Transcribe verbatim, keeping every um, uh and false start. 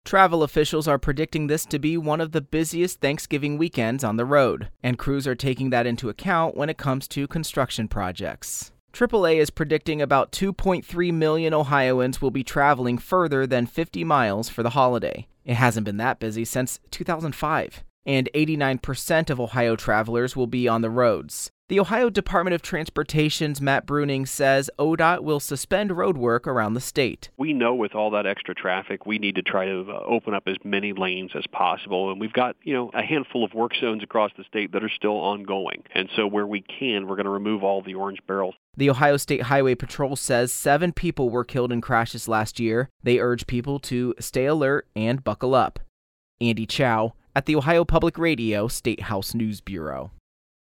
Travel officials are predicting this to be one of the busiest Thanksgiving weekends on the road, and crews are taking that into account when it comes to construction projects. triple A is predicting about two point three million Ohioans will be traveling further than fifty miles for the holiday. It hasn't been that busy since two thousand five, and eighty-nine percent of Ohio travelers will be on the roads. The Ohio Department of Transportation's Matt Bruning says O D O T will suspend road work around the state. We know with all that extra traffic, we need to try to uh, open up as many lanes as possible. And we've got, you know, a handful of work zones across the state that are still ongoing. And so where we can, we're going to remove all the orange barrels. The Ohio State Highway Patrol says seven people were killed in crashes last year. They urge people to stay alert and buckle up. Andy Chow at the Ohio Public Radio State House News Bureau.